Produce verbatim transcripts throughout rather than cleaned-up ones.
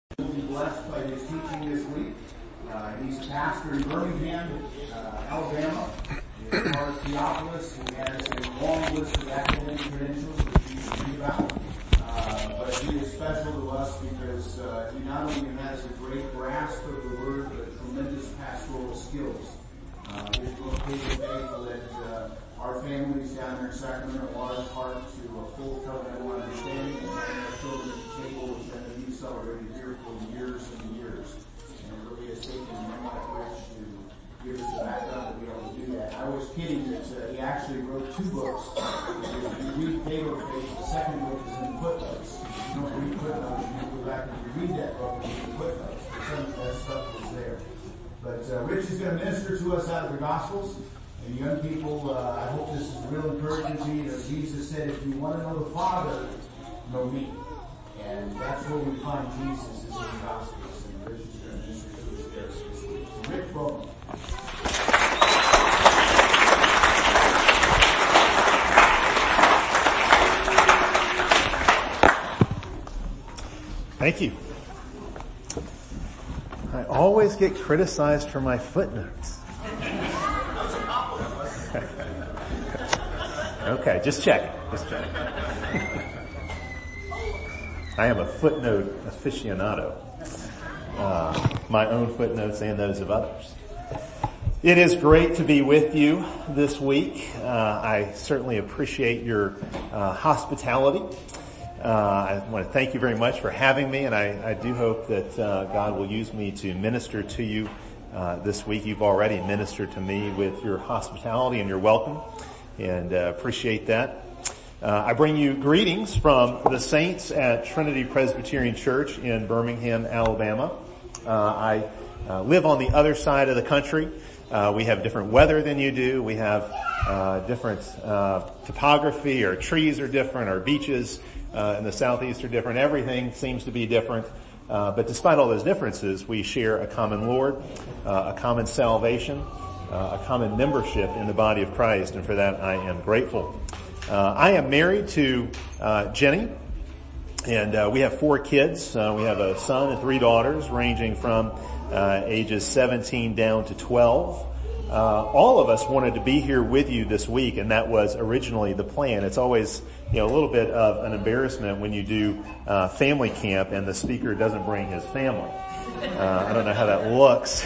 We'll be blessed by his teaching this week. Uh, he's a pastor in Birmingham, uh, Alabama. He's part of Theophilus, who has a long list of academic credentials which you should read about. Uh, but he is special to us because uh, he not only has a great grasp of the Word, but tremendous pastoral skills. Uh, his book, Faith of Faith, led uh, our families down there in Sacramento, in large part, to a full covenantal understanding and having our children at the table, which I know you celebrated here for years and years. And it really has taken a man like Rich to give us the background to be able to do that. I was kidding that uh, he actually wrote two books. If you read Faith of Faith, the second book is in footnotes. If you don't read footnotes, you can go back and you read that book and read footnotes. But some of that stuff was there. But uh, Rich is going to minister to us out of the Gospels. And young people, uh, I hope this is a real encouragement to you. You know, Jesus said, if you want to know the Father, know me. And that's where we find Jesus is in the Gospels. And Rich is going to minister to us there this week. So Rich, welcome. Thank you. I always get criticized for my footnotes. Okay, just checking. Just checking. I am a footnote aficionado. Uh, my own footnotes and those of others. It is great to be with you this week. Uh, I certainly appreciate your uh, hospitality. Uh, I want to thank you very much for having me, and I, I do hope that uh, God will use me to minister to you uh, this week. You've already ministered to me with your hospitality and your welcome, and uh, appreciate that. Uh, I bring you greetings from the saints at Trinity Presbyterian Church in Birmingham, Alabama. Uh, I uh, live on the other side of the country. Uh, we have different weather than you do. We have uh, different uh, topography. Our trees are different. Our beaches uh, in the southeast are different. Everything seems to be different. Uh, but despite all those differences, we share a common Lord, uh, a common salvation, uh, a common membership in the body of Christ, and for that I am grateful. Uh, I am married to uh, Jenny, and uh, we have four kids. Uh, we have a son and three daughters, ranging from uh, ages seventeen down to twelve. Uh, all of us wanted to be here with you this week, and that was originally the plan. It's always, you know, a little bit of an embarrassment when you do uh, family camp and the speaker doesn't bring his family. Uh, I don't know how that looks.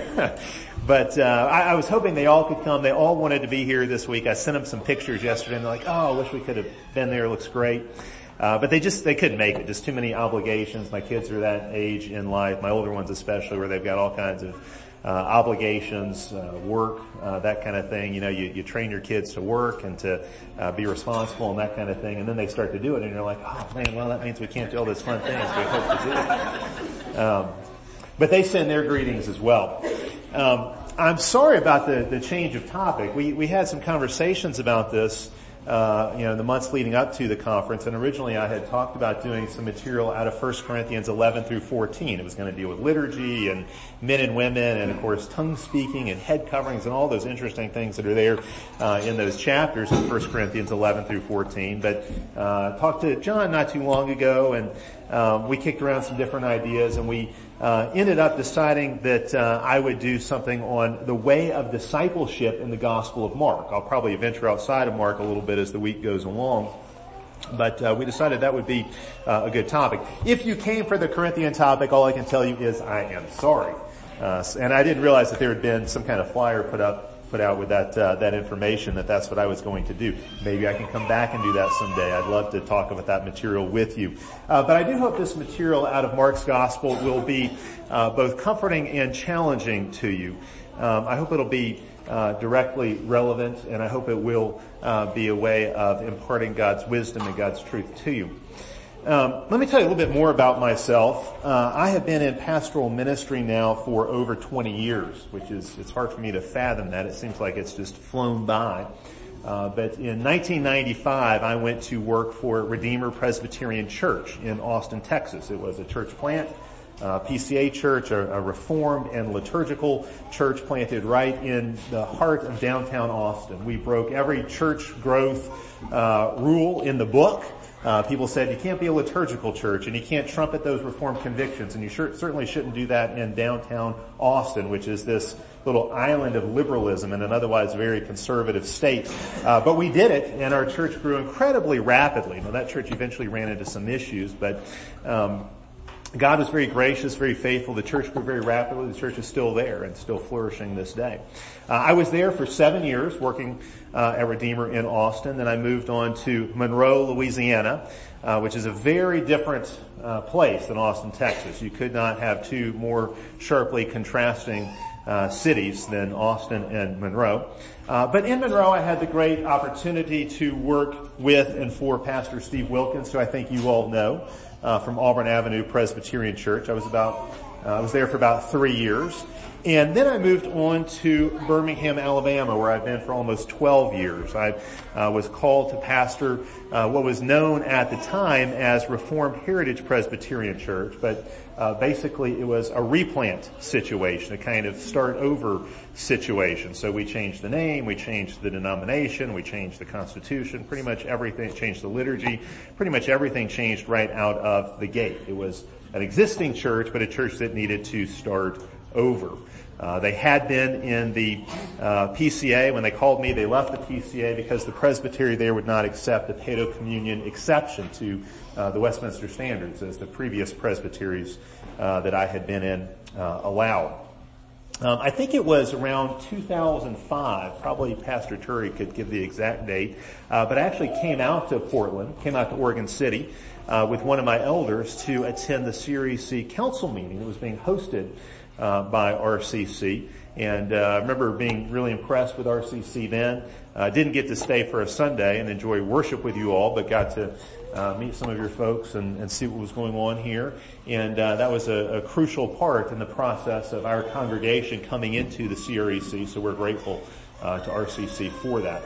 But uh, I, I was hoping they all could come. They all wanted to be here this week. I sent them some pictures yesterday, and they're like, oh, I wish we could have been there. It looks great. Uh, but they just, they couldn't make it. Just too many obligations. My kids are that age in life, my older ones especially, where they've got all kinds of uh, obligations, uh, work, uh, that kind of thing. You know, you, you train your kids to work and to uh, be responsible and that kind of thing. And then they start to do it, and you're like, oh, man, well, that means we can't do all those fun things we hope to do. Um, but they send their greetings as well. Um, I'm sorry about the, the change of topic. We, we had some conversations about this, uh, you know, in the months leading up to the conference, and originally I had talked about doing some material out of First Corinthians eleven through fourteen. It was going to deal with liturgy and men and women and, of course, tongue speaking and head coverings and all those interesting things that are there uh, in those chapters in First Corinthians eleven through fourteen. But uh talked to John not too long ago, and um, we kicked around some different ideas, and we Uh, ended up deciding that uh, I would do something on the way of discipleship in the Gospel of Mark. I'll probably venture outside of Mark a little bit as the week goes along. But uh, we decided that would be uh, a good topic. If you came for the Corinthian topic, all I can tell you is I am sorry. Uh, and I didn't realize that there had been some kind of flyer put up put out with that uh, that information, that that's what I was going to do. Maybe I can come back and do that someday. I'd love to talk about that material with you. Uh, but I do hope this material out of Mark's Gospel will be uh, both comforting and challenging to you. Um, I hope it'll be uh, directly relevant, and I hope it will uh, be a way of imparting God's wisdom and God's truth to you. Um, let me tell you a little bit more about myself. Uh, I have been in pastoral ministry now for over twenty years, which is, it's hard for me to fathom that. It seems like it's just flown by. Uh, but in nineteen ninety-five, I went to work for Redeemer Presbyterian Church in Austin, Texas. It was a church plant, uh, P C A church, a, a reformed and liturgical church planted right in the heart of downtown Austin. We broke every church growth uh, rule in the book. Uh, people said you can't be a liturgical church and you can't trumpet those Reformed convictions, and you sure, certainly shouldn't do that in downtown Austin, which is this little island of liberalism in an otherwise very conservative state. Uh, but we did it, and our church grew incredibly rapidly. Now, that church eventually ran into some issues, but um, God was very gracious, very faithful. The church grew very rapidly. The church is still there and still flourishing this day. Uh, I was there for seven years working uh, at Redeemer in Austin. Then I moved on to Monroe, Louisiana, uh, which is a very different uh, place than Austin, Texas. You could not have two more sharply contrasting uh, cities than Austin and Monroe. Uh, but in Monroe, I had the great opportunity to work with and for Pastor Steve Wilkins, who I think you all know. Uh, from Auburn Avenue Presbyterian Church. I was about, uh, I was there for about three years. And then I moved on to Birmingham, Alabama, where I've been for almost twelve years. I uh, was called to pastor uh, what was known at the time as Reformed Heritage Presbyterian Church, but uh, basically it was a replant situation, a kind of start over situation. So we changed the name, we changed the denomination, we changed the constitution, pretty much everything, changed the liturgy, pretty much everything changed right out of the gate. It was an existing church, but a church that needed to start over. Uh, they had been in the uh, P C A. When they called me, they left the P C A because the presbytery there would not accept the paedo-communion exception to uh, the Westminster Standards, as the previous presbyteries uh, that I had been in uh, allowed. Um, I think it was around two thousand five, probably Pastor Turry could give the exact date, uh, but I actually came out to Portland, came out to Oregon City uh, with one of my elders to attend the C R E C council meeting that was being hosted Uh, by R C C, and uh, I remember being really impressed with R C C then. I uh, didn't get to stay for a Sunday and enjoy worship with you all, but got to uh, meet some of your folks and, and see what was going on here. And uh, that was a, a crucial part in the process of our congregation coming into the C R E C, so we're grateful uh, to R C C for that.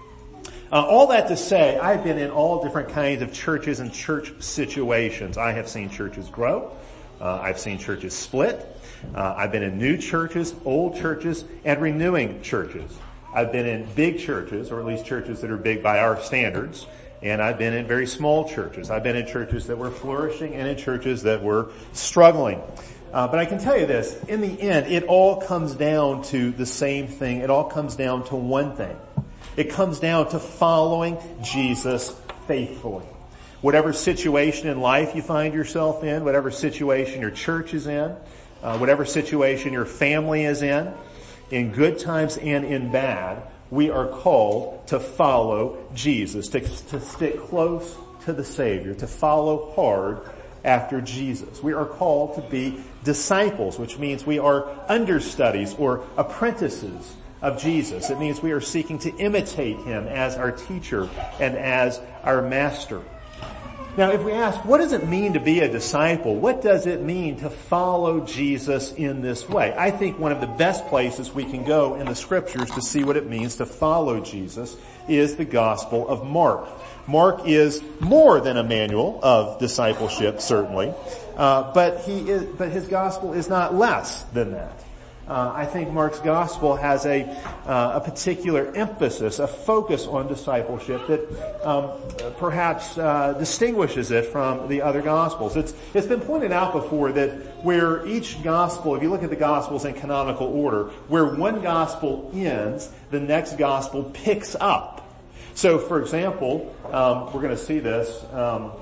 Uh, all that to say, I've been in all different kinds of churches and church situations. I have seen churches grow. Uh, I've seen churches split. Uh, I've been in new churches, old churches, and renewing churches. I've been in big churches, or at least churches that are big by our standards, and I've been in very small churches. I've been in churches that were flourishing and in churches that were struggling. Uh, but I can tell you this, in the end, it all comes down to the same thing. It all comes down to one thing. It comes down to following Jesus faithfully. Whatever situation in life you find yourself in, whatever situation your church is in, Uh, whatever situation your family is in, in good times and in bad, we are called to follow Jesus, to, to stick close to the Savior, to follow hard after Jesus. We are called to be disciples, which means we are understudies or apprentices of Jesus. It means we are seeking to imitate Him as our teacher and as our master. Now, if we ask, what does it mean to be a disciple? What does it mean to follow Jesus in this way? I think one of the best places we can go in the scriptures to see what it means to follow Jesus is the Gospel of Mark. Mark is more than a manual of discipleship, certainly, uh, but he is, but his gospel is not less than that. Uh, I think Mark's gospel has a uh, a particular emphasis, a focus on discipleship that um, perhaps uh, distinguishes it from the other gospels. It's it's been pointed out before that where each gospel, if you look at the gospels in canonical order, where one gospel ends, the next gospel picks up. So, for example, um, we're going to see this. Um,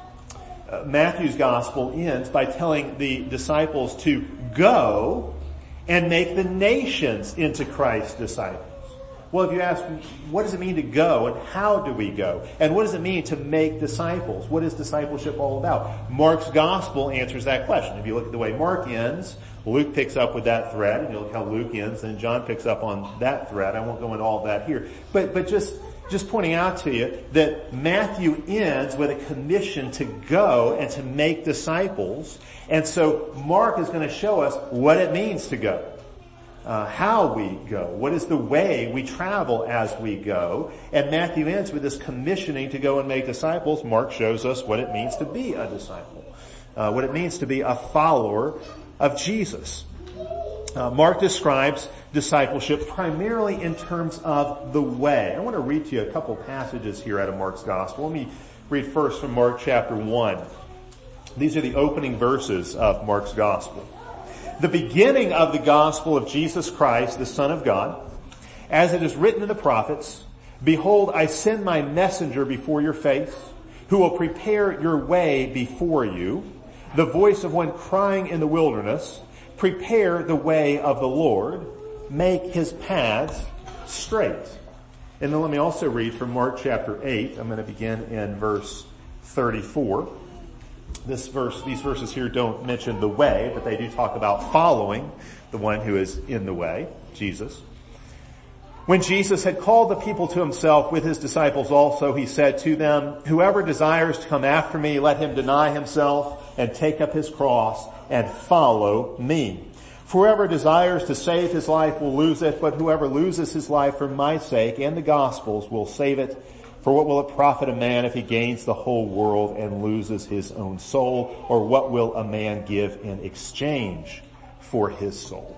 uh, Matthew's gospel ends by telling the disciples to go and make the nations into Christ's disciples. Well, if you ask, what does it mean to go and how do we go? And what does it mean to make disciples? What is discipleship all about? Mark's gospel answers that question. If you look at the way Mark ends, Luke picks up with that thread, and you look how Luke ends, and John picks up on that thread. I won't go into all of that here. But, but just, just pointing out to you that Matthew ends with a commission to go and to make disciples. And so Mark is going to show us what it means to go, uh, how we go, what is the way we travel as we go. And Matthew ends with this commissioning to go and make disciples. Mark shows us what it means to be a disciple, uh, what it means to be a follower of Jesus. Uh, Mark describes discipleship primarily in terms of the way. I want to read to you a couple passages here out of Mark's gospel. Let me read first from Mark chapter one. These are the opening verses of Mark's gospel. The beginning of the gospel of Jesus Christ, the Son of God, as it is written in the prophets, behold, I send my messenger before your face, who will prepare your way before you. The voice of one crying in the wilderness, prepare the way of the Lord, make his paths straight. And then let me also read from Mark chapter eight. I'm going to begin in verse thirty-four. This verse, these verses here don't mention the way, but they do talk about following the one who is in the way, Jesus. When Jesus had called the people to himself with his disciples also, he said to them, whoever desires to come after me, let him deny himself and take up his cross and follow me. For whoever desires to save his life will lose it, but whoever loses his life for my sake and the gospel's will save it. For what will it profit a man if he gains the whole world and loses his own soul? Or what will a man give in exchange for his soul?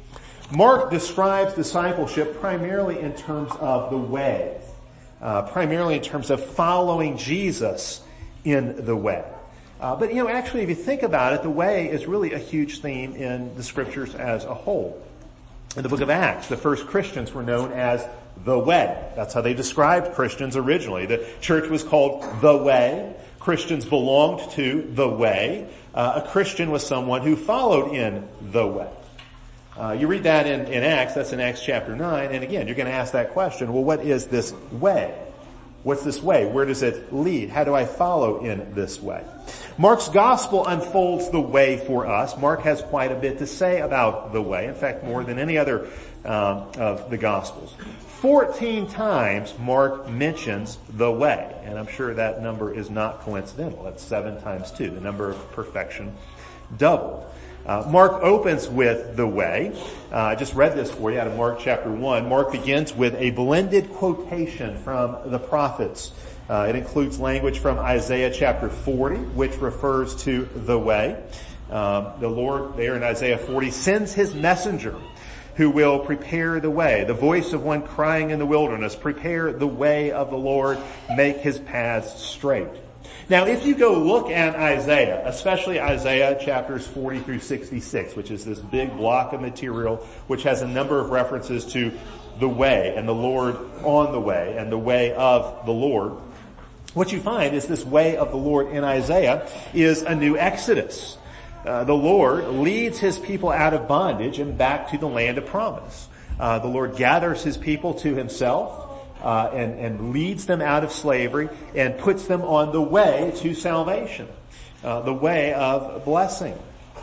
Mark describes discipleship primarily in terms of the way, uh, primarily in terms of following Jesus in the way. Uh, but, you know, actually, if you think about it, the way is really a huge theme in the scriptures as a whole. In the book of Acts, the first Christians were known as the Way. That's how they described Christians originally. The church was called the Way. Christians belonged to the Way. Uh, a Christian was someone who followed in the way. Uh, you read that in, in Acts, that's in Acts chapter nine, and again, you're going to ask that question, well, what is this way? What's this way? Where does it lead? How do I follow in this way? Mark's gospel unfolds the way for us. Mark has quite a bit to say about the way. In fact, more than any other um, of the gospels. Fourteen times Mark mentions the way, and I'm sure that number is not coincidental. That's seven times two, the number of perfection doubled. Uh, Mark opens with the way. Uh, I just read this for you out of Mark chapter one. Mark begins with a blended quotation from the prophets. Uh, it includes language from Isaiah chapter forty, which refers to the way. Um, the Lord there in Isaiah forty sends his messenger who will prepare the way. The voice of one crying in the wilderness, prepare the way of the Lord, make his paths straight. Now, if you go look at Isaiah, especially Isaiah chapters forty through sixty-six, which is this big block of material which has a number of references to the way and the Lord on the way and the way of the Lord, what you find is this way of the Lord in Isaiah is a new exodus. Uh, the Lord leads his people out of bondage and back to the land of promise. Uh, the Lord gathers his people to himself. Uh, and, and leads them out of slavery and puts them on the way to salvation, uh, the way of blessing.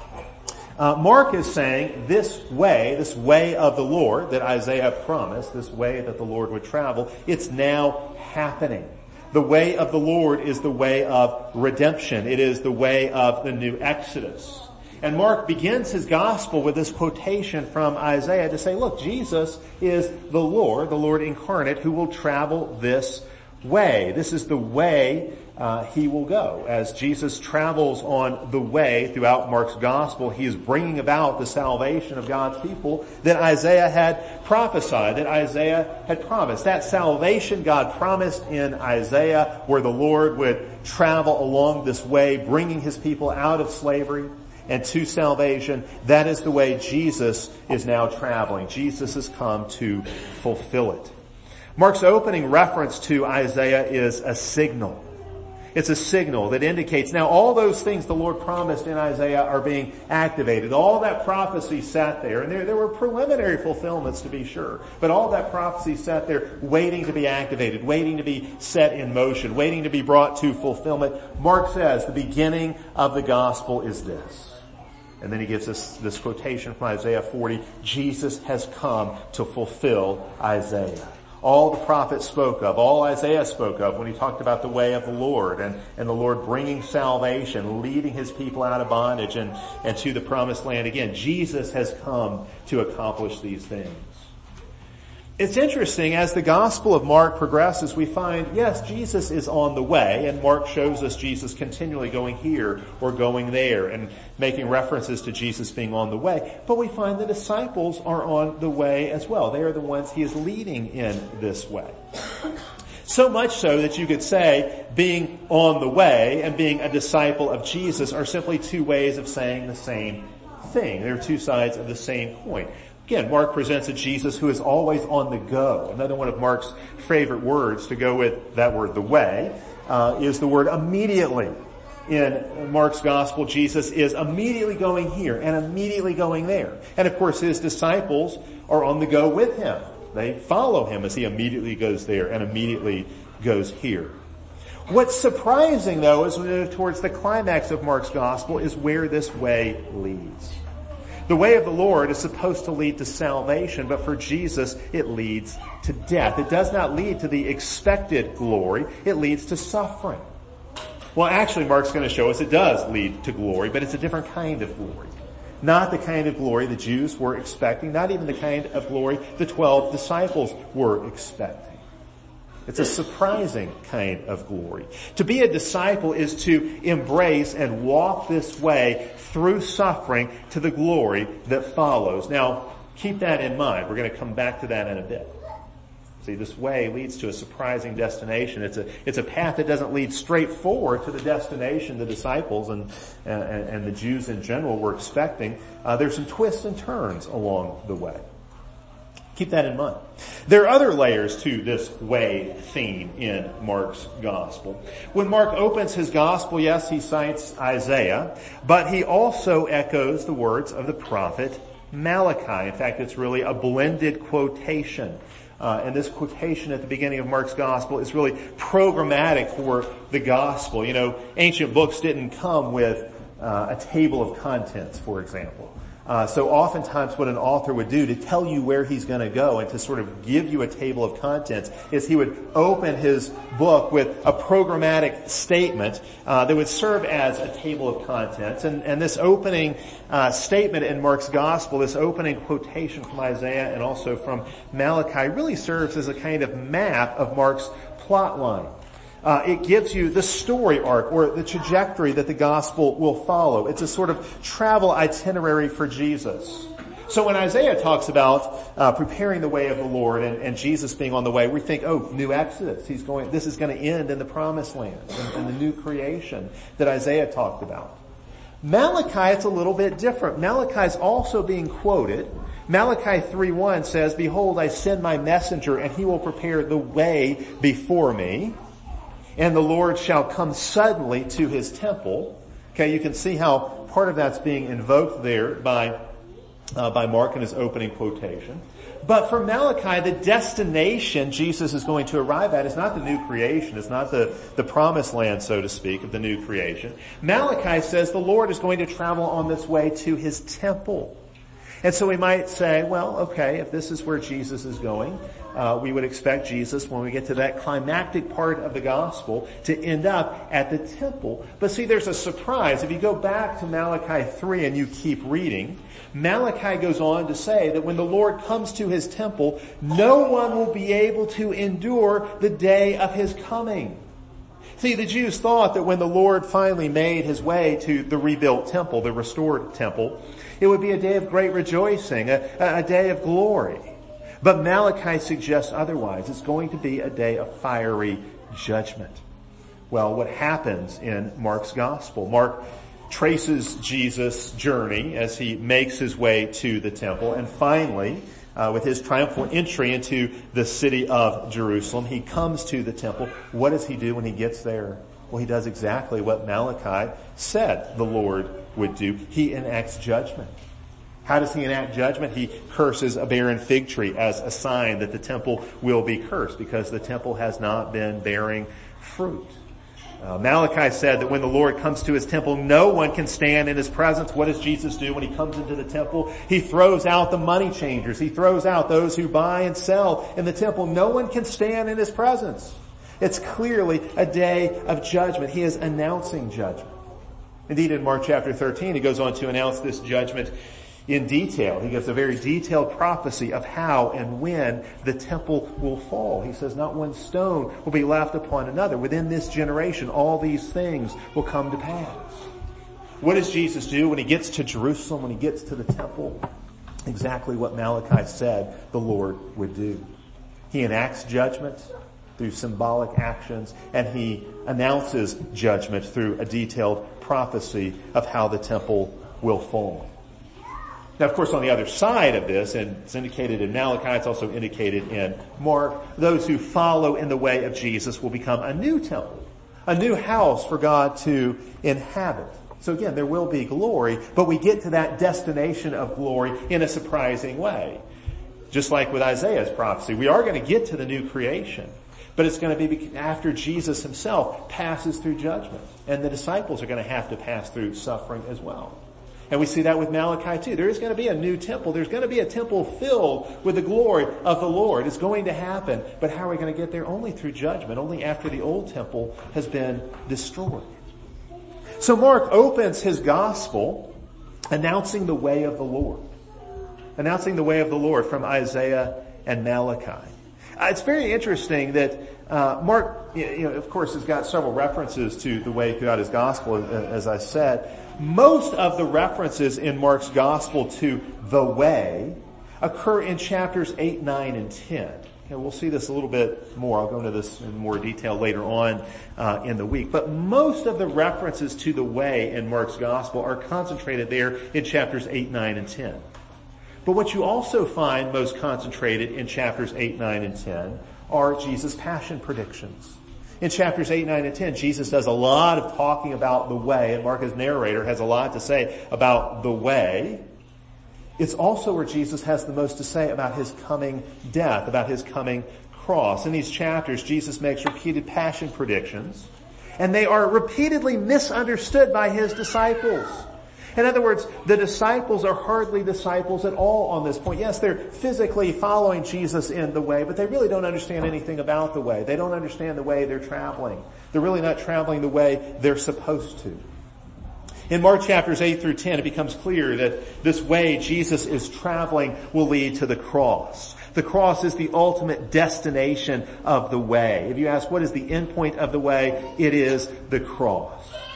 Uh, Mark is saying this way, this way of the Lord that Isaiah promised, this way that the Lord would travel, it's now happening. The way of the Lord is the way of redemption. It is the way of the new Exodus. And Mark begins his gospel with this quotation from Isaiah to say, look, Jesus is the Lord, the Lord incarnate, who will travel this way. This is the way uh, he will go. As Jesus travels on the way throughout Mark's gospel, he is bringing about the salvation of God's people that Isaiah had prophesied, that Isaiah had promised. That salvation God promised in Isaiah, where the Lord would travel along this way, bringing his people out of slavery and to salvation, that is the way Jesus is now traveling. Jesus has come to fulfill it. Mark's opening reference to Isaiah is a signal. It's a signal that indicates now all those things the Lord promised in Isaiah are being activated. All that prophecy sat there, and there, there were preliminary fulfillments to be sure, but all that prophecy sat there waiting to be activated, waiting to be set in motion, waiting to be brought to fulfillment. Mark says the beginning of the gospel is this. And then he gives us this quotation from Isaiah forty. Jesus has come to fulfill Isaiah. All the prophets spoke of, all Isaiah spoke of when he talked about the way of the Lord and, and the Lord bringing salvation, leading his people out of bondage and, and to the promised land again. Jesus has come to accomplish these things. It's interesting, as the Gospel of Mark progresses, we find, yes, Jesus is on the way, and Mark shows us Jesus continually going here or going there and making references to Jesus being on the way. But we find the disciples are on the way as well. They are the ones he is leading in this way. So much so that you could say being on the way and being a disciple of Jesus are simply two ways of saying the same thing. They're two sides of the same coin. Again, Mark presents a Jesus who is always on the go. Another one of Mark's favorite words to go with that word, the way, uh, is the word immediately. In Mark's gospel, Jesus is immediately going here and immediately going there. And of course, his disciples are on the go with him. They follow him as he immediately goes there and immediately goes here. What's surprising, though, as we move towards the climax of Mark's gospel is where this way leads. The way of the Lord is supposed to lead to salvation, but for Jesus, it leads to death. It does not lead to the expected glory. It leads to suffering. Well, actually, Mark's going to show us it does lead to glory, but it's a different kind of glory. Not the kind of glory the Jews were expecting, not even the kind of glory the twelve disciples were expecting. It's a surprising kind of glory. To be a disciple is to embrace and walk this way through suffering to the glory that follows. Now, keep that in mind. We're going to come back to that in a bit. See, this way leads to a surprising destination. It's a, it's a path that doesn't lead straight forward to the destination the disciples and, and, and the Jews in general were expecting. Uh, there's some twists and turns along the way. Keep that in mind. There are other layers to this way theme in Mark's gospel. When Mark opens his gospel, yes, he cites Isaiah, but he also echoes the words of the prophet Malachi. In fact, it's really a blended quotation. Uh, and this quotation at the beginning of Mark's gospel is really programmatic for the gospel. You know, ancient books didn't come with uh, a table of contents, for example. Uh, so oftentimes what an author would do to tell you where he's going to go and to sort of give you a table of contents is he would open his book with a programmatic statement uh, that would serve as a table of contents. And, and this opening uh, statement in Mark's gospel, this opening quotation from Isaiah and also from Malachi really serves as a kind of map of Mark's plot line. Uh, it gives you the story arc or the trajectory that the gospel will follow. It's a sort of travel itinerary for Jesus. So when Isaiah talks about uh, preparing the way of the Lord and, and Jesus being on the way, we think, oh, new Exodus. He's going. This is going to end in the Promised Land and, and the new creation that Isaiah talked about. Malachi, it's a little bit different. Malachi is also being quoted. Malachi three one says, "Behold, I send my messenger, and he will prepare the way before me. And the Lord shall come suddenly to his temple." Okay, you can see how part of that's being invoked there by uh, by Mark in his opening quotation. But for Malachi, the destination Jesus is going to arrive at is not the new creation. It's not the, the promised land, so to speak, of the new creation. Malachi says the Lord is going to travel on this way to his temple. And so we might say, well, okay, if this is where Jesus is going, uh, we would expect Jesus, when we get to that climactic part of the gospel, to end up at the temple. But see, there's a surprise. If you go back to Malachi three and you keep reading, Malachi goes on to say that when the Lord comes to his temple, no one will be able to endure the day of his coming. See, the Jews thought that when the Lord finally made his way to the rebuilt temple, the restored temple, it would be a day of great rejoicing, a, a day of glory. But Malachi suggests otherwise. It's going to be a day of fiery judgment. Well, what happens in Mark's gospel? Mark traces Jesus' journey as he makes his way to the temple, and finally, Uh, with his triumphal entry into the city of Jerusalem, he comes to the temple. What does he do when he gets there? Well, he does exactly what Malachi said the Lord would do. He enacts judgment. How does he enact judgment? He curses a barren fig tree as a sign that the temple will be cursed because the temple has not been bearing fruit. Uh, Malachi said that when the Lord comes to his temple, no one can stand in his presence. What does Jesus do when he comes into the temple? He throws out the money changers. He throws out those who buy and sell in the temple. No one can stand in his presence. It's clearly a day of judgment. He is announcing judgment. Indeed, in Mark chapter thirteen, he goes on to announce this judgment in detail. He gives a very detailed prophecy of how and when the temple will fall. He says not one stone will be left upon another. Within this generation, all these things will come to pass. What does Jesus do when he gets to Jerusalem, when he gets to the temple? Exactly what Malachi said the Lord would do. He enacts judgment. through symbolic actions, and he announces judgment through a detailed prophecy of how the temple will fall. Now, of course, on the other side of this, and it's indicated in Malachi, it's also indicated in Mark, those who follow in the way of Jesus will become a new temple, a new house for God to inhabit. So again, there will be glory, but we get to that destination of glory in a surprising way. Just like with Isaiah's prophecy, we are going to get to the new creation, but it's going to be after Jesus himself passes through judgment, and the disciples are going to have to pass through suffering as well. And we see that with Malachi too. There is going to be a new temple. There's going to be a temple filled with the glory of the Lord. It's going to happen. But how are we going to get there? Only through judgment. Only after the old temple has been destroyed. So Mark opens his gospel announcing the way of the Lord. Announcing the way of the Lord from Isaiah and Malachi. Uh, it's very interesting that uh, Mark, you know, of course, has got several references to the way throughout his gospel, as I said. Most of the references in Mark's gospel to the way occur in chapters eight, nine, and ten. Okay, we'll see this a little bit more. I'll go into this in more detail later on uh, in the week. But most of the references to the way in Mark's gospel are concentrated there in chapters eight, nine, and ten. But what you also find most concentrated in chapters eight, nine, and ten are Jesus' passion predictions. In chapters eight, nine, and ten, Jesus does a lot of talking about the way, and Mark as narrator has a lot to say about the way. It's also where Jesus has the most to say about his coming death, about his coming cross. In these chapters, Jesus makes repeated passion predictions, and they are repeatedly misunderstood by his disciples. In other words, the disciples are hardly disciples at all on this point. Yes, they're physically following Jesus in the way, but they really don't understand anything about the way. They don't understand the way they're traveling. They're really not traveling the way they're supposed to. In Mark chapters eight through ten, it becomes clear that this way Jesus is traveling will lead to the cross. The cross is the ultimate destination of the way. If you ask what is the end point of the way, it is the cross.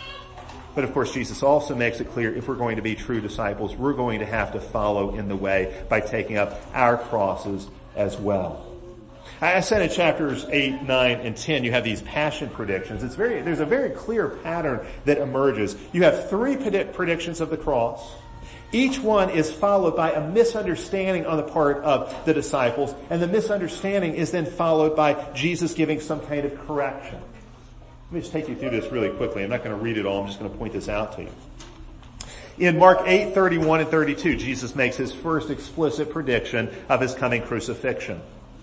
But of course, Jesus also makes it clear if we're going to be true disciples, we're going to have to follow in the way by taking up our crosses as well. I said in chapters eight, nine, and ten, you have these passion predictions. It's very, there's a very clear pattern that emerges. You have three predict, predictions of the cross. Each one is followed by a misunderstanding on the part of the disciples, and the misunderstanding is then followed by Jesus giving some kind of correction. Let me just take you through this really quickly. I'm not going to read it all. I'm just going to point this out to you. In Mark eight, thirty-one and thirty-two, Jesus makes his first explicit prediction of his coming crucifixion.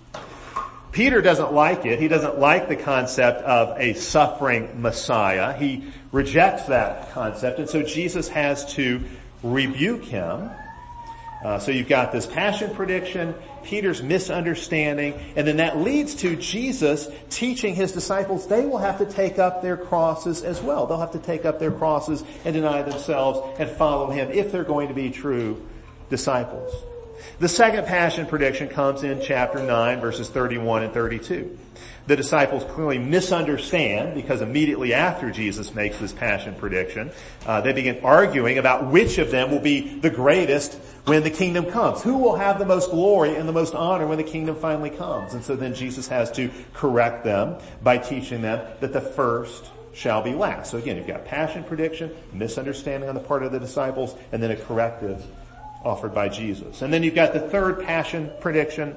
Peter doesn't like it. He doesn't like the concept of a suffering Messiah. He rejects that concept, and so Jesus has to rebuke him. Uh, so you've got this passion prediction, Peter's misunderstanding, and then that leads to Jesus teaching his disciples they will have to take up their crosses as well. They'll have to take up their crosses and deny themselves and follow him if they're going to be true disciples. The second passion prediction comes in chapter nine, verses thirty-one and thirty-two. The disciples clearly misunderstand because immediately after Jesus makes this passion prediction, uh, they begin arguing about which of them will be the greatest when the kingdom comes. Who will have the most glory and the most honor when the kingdom finally comes? And so then Jesus has to correct them by teaching them that the first shall be last. So again, you've got passion prediction, misunderstanding on the part of the disciples, and then a corrective offered by Jesus. And then you've got the third passion prediction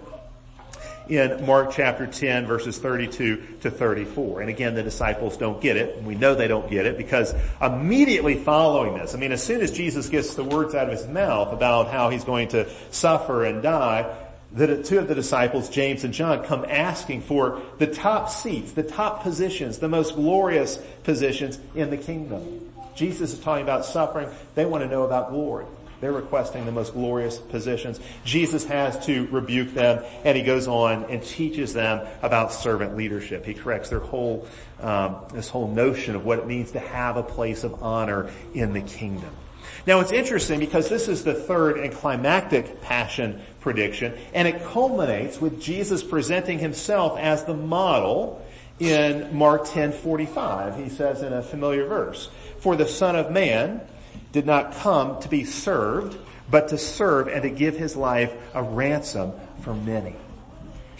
in Mark chapter ten, verses thirty-two to thirty-four. And again, the disciples don't get it. And we know they don't get it because immediately following this, I mean, as soon as Jesus gets the words out of his mouth about how he's going to suffer and die, the two of the disciples, James and John, come asking for the top seats, the top positions, the most glorious positions in the kingdom. Jesus is talking about suffering. They want to know about glory. They're requesting the most glorious positions. Jesus has to rebuke them, and he goes on and teaches them about servant leadership. He corrects their whole, um, this whole notion of what it means to have a place of honor in the kingdom. Now it's interesting because this is the third and climactic passion prediction, and it culminates with Jesus presenting himself as the model in Mark ten forty-five. He says in a familiar verse, "For the Son of Man did not come to be served, but to serve and to give his life a ransom for many."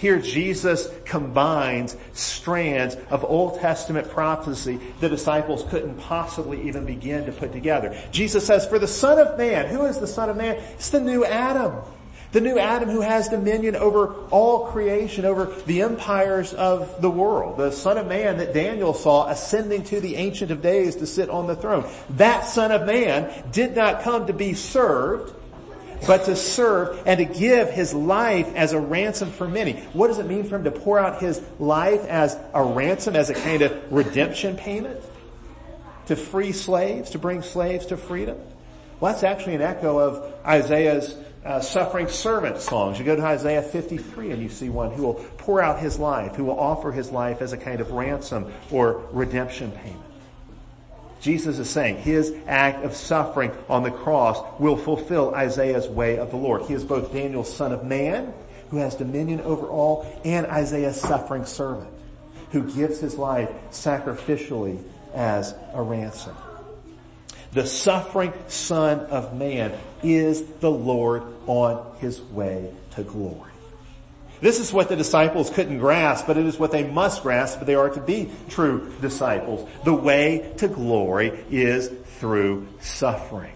Here Jesus combines strands of Old Testament prophecy the disciples couldn't possibly even begin to put together. Jesus says, for the Son of Man, who is the Son of Man? It's the new Adam. The new Adam who has dominion over all creation, over the empires of the world. The Son of Man that Daniel saw ascending to the Ancient of Days to sit on the throne. That Son of Man did not come to be served, but to serve and to give his life as a ransom for many. What does it mean for him to pour out his life as a ransom, as a kind of redemption payment? To free slaves, to bring slaves to freedom? Well, that's actually an echo of Isaiah's uh, suffering servant songs. You go to Isaiah fifty-three and you see one who will pour out his life, who will offer his life as a kind of ransom or redemption payment. Jesus is saying his act of suffering on the cross will fulfill Isaiah's way of the Lord. He is both Daniel's Son of Man, who has dominion over all, and Isaiah's suffering servant, who gives his life sacrificially as a ransom. The suffering Son of Man is the Lord on his way to glory. This is what the disciples couldn't grasp, but it is what they must grasp if they are to be true disciples. The way to glory is through suffering.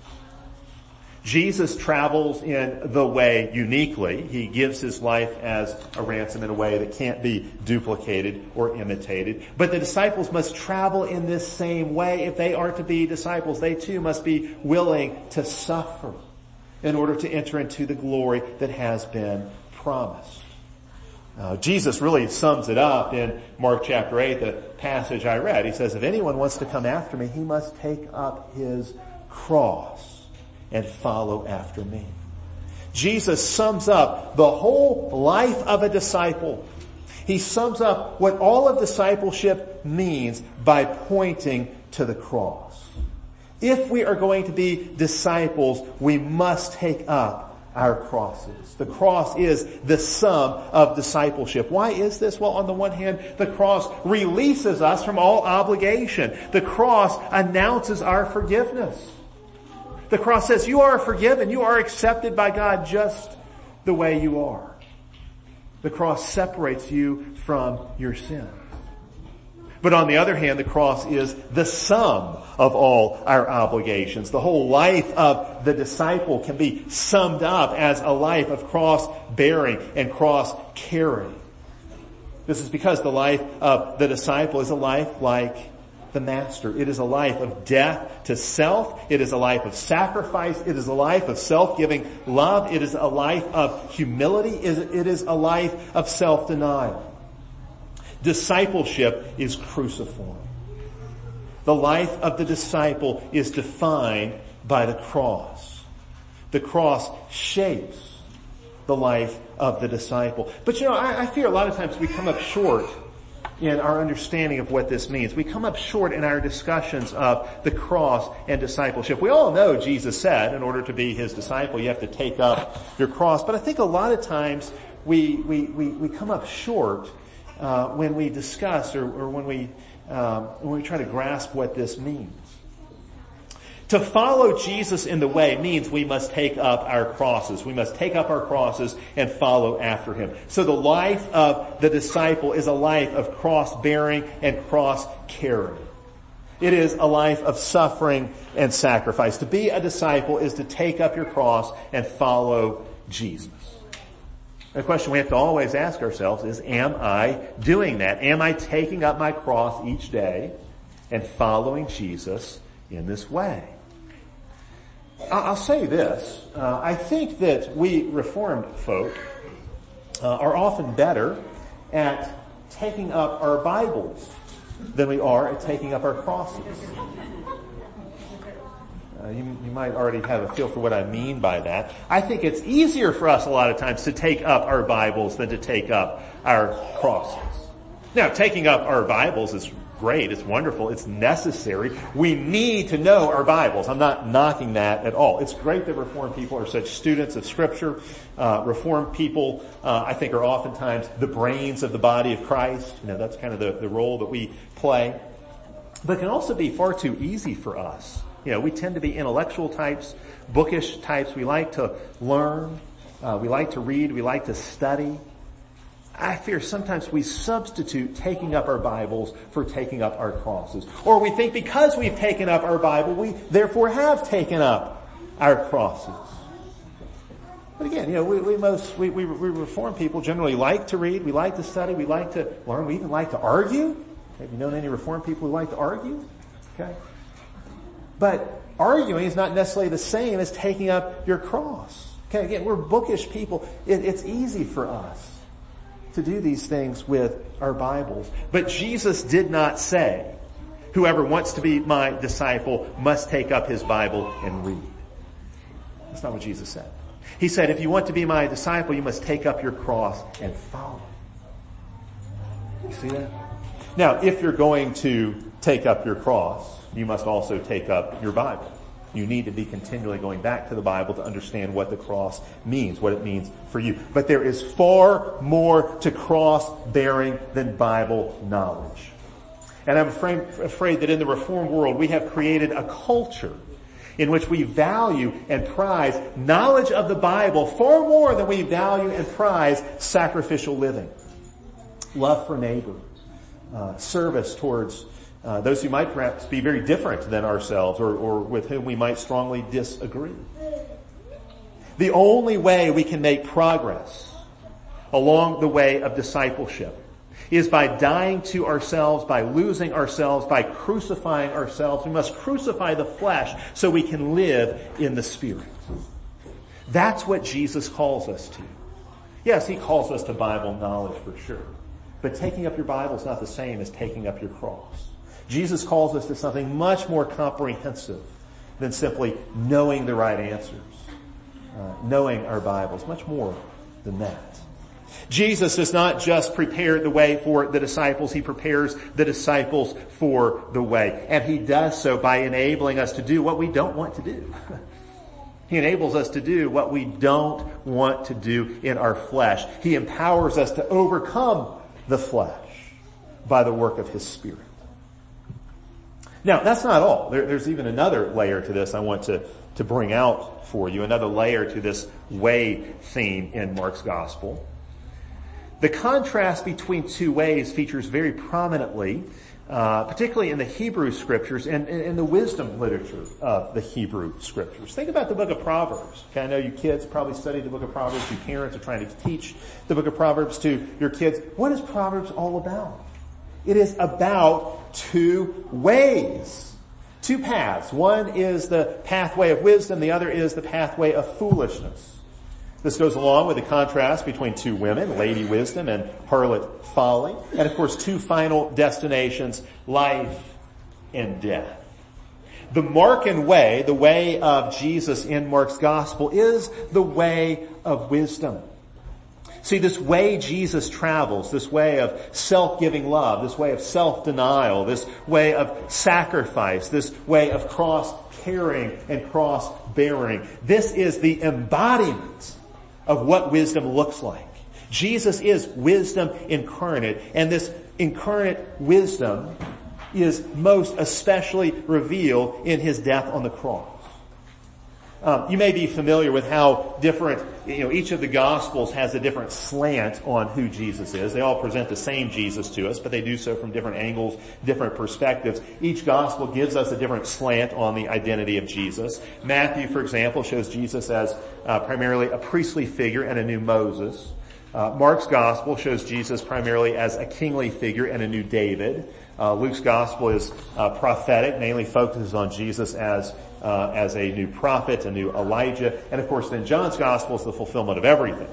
Jesus travels in the way uniquely. He gives his life as a ransom in a way that can't be duplicated or imitated. But the disciples must travel in this same way. If they are to be disciples, they too must be willing to suffer in order to enter into the glory that has been promised. Uh, Jesus really sums it up in Mark chapter eight, the passage I read. He says, if anyone wants to come after me, he must take up his cross and follow after me. Jesus sums up the whole life of a disciple. He sums up what all of discipleship means by pointing to the cross. If we are going to be disciples, we must take up our crosses. The cross is the sum of discipleship. Why is this? Well, on the one hand, the cross releases us from all obligation. The cross announces our forgiveness. The cross says you are forgiven. You are accepted by God just the way you are. The cross separates you from your sin. But on the other hand, the cross is the sum of all our obligations. The whole life of the disciple can be summed up as a life of cross-bearing and cross-carrying. This is because the life of the disciple is a life like the Master. It is a life of death to self. It is a life of sacrifice. It is a life of self-giving love. It is a life of humility. It is a life of self-denial. Discipleship is cruciform. The life of the disciple is defined by the cross. The cross shapes the life of the disciple. But you know, I, I fear a lot of times we come up short in our understanding of what this means. We come up short in our discussions of the cross and discipleship. We all know Jesus said, in order to be his disciple, you have to take up your cross. But I think a lot of times we, we, we, we come up short Uh, when we discuss or, or when we um, when we try to grasp what this means. To follow Jesus in the way means we must take up our crosses. We must take up our crosses and follow after him. So the life of the disciple is a life of cross-bearing and cross-carrying. It is a life of suffering and sacrifice. To be a disciple is to take up your cross and follow Jesus. The question we have to always ask ourselves is, am I doing that? Am I taking up my cross each day and following Jesus in this way? I'll say this. Uh, I think that we Reformed folk uh, are often better at taking up our Bibles than we are at taking up our crosses. Uh, you, you might already have a feel for what I mean by that. I think it's easier for us a lot of times to take up our Bibles than to take up our crosses. Now, taking up our Bibles is great. It's wonderful. It's necessary. We need to know our Bibles. I'm not knocking that at all. It's great that Reformed people are such students of Scripture. Uh, Reformed people, uh, I think, are oftentimes the brains of the body of Christ. You know, that's kind of the, the role that we play. But it can also be far too easy for us. You know, we tend to be intellectual types, bookish types. We like to learn. Uh, we like to read. We like to study. I fear sometimes we substitute taking up our Bibles for taking up our crosses. Or we think because we've taken up our Bible, we therefore have taken up our crosses. But again, you know, we, we most, we, we, we Reformed people generally like to read, we like to study, we like to learn, we even like to argue. Have you known any Reformed people who like to argue? Okay. But arguing is not necessarily the same as taking up your cross. Okay, again, we're bookish people. It, it's easy for us to do these things with our Bibles. But Jesus did not say, whoever wants to be my disciple must take up his Bible and read. That's not what Jesus said. He said, if you want to be my disciple, you must take up your cross and follow. You see that? Now, if you're going to take up your cross, you must also take up your Bible. You need to be continually going back to the Bible to understand what the cross means, what it means for you. But there is far more to cross bearing than Bible knowledge. And I'm afraid, afraid that in the Reformed world we have created a culture in which we value and prize knowledge of the Bible far more than we value and prize sacrificial living, love for neighbor, uh, service towards uh, those who might perhaps be very different than ourselves or, or with whom we might strongly disagree. The only way we can make progress along the way of discipleship is by dying to ourselves, by losing ourselves, by crucifying ourselves. We must crucify the flesh so we can live in the Spirit. That's what Jesus calls us to. Yes, he calls us to Bible knowledge for sure. But taking up your Bible is not the same as taking up your cross. Jesus calls us to something much more comprehensive than simply knowing the right answers. Uh, knowing our Bibles, much more than that. Jesus does not just prepare the way for the disciples, he prepares the disciples for the way. And he does so by enabling us to do what we don't want to do. He enables us to do what we don't want to do in our flesh. He empowers us to overcome the flesh by the work of his Spirit. Now, that's not all. There, there's even another layer to this I want to, to bring out for you, another layer to this way theme in Mark's gospel. The contrast between two ways features very prominently, uh, particularly in the Hebrew scriptures and in the wisdom literature of the Hebrew scriptures. Think about the book of Proverbs. Okay, I know you kids probably studied the book of Proverbs. You parents are trying to teach the book of Proverbs to your kids. What is Proverbs all about? It is about two ways, two paths. One is the pathway of wisdom. The other is the pathway of foolishness. This goes along with the contrast between two women, Lady Wisdom and Harlot Folly. And of course, two final destinations, life and death. The Markan way, the way of Jesus in Mark's gospel, is the way of wisdom. See, this way Jesus travels, this way of self-giving love, this way of self-denial, this way of sacrifice, this way of cross-carrying and cross-bearing. This is the embodiment of what wisdom looks like. Jesus is wisdom incarnate, and this incarnate wisdom is most especially revealed in his death on the cross. Um, you may be familiar with how different, you know, each of the Gospels has a different slant on who Jesus is. They all present the same Jesus to us, but they do so from different angles, different perspectives. Each Gospel gives us a different slant on the identity of Jesus. Matthew, for example, shows Jesus as uh, primarily a priestly figure and a new Moses. Uh, Mark's Gospel shows Jesus primarily as a kingly figure and a new David. Uh, Luke's Gospel is uh, prophetic, mainly focuses on Jesus as Uh, as a new prophet, a new Elijah, and of course then John's gospel is the fulfillment of everything.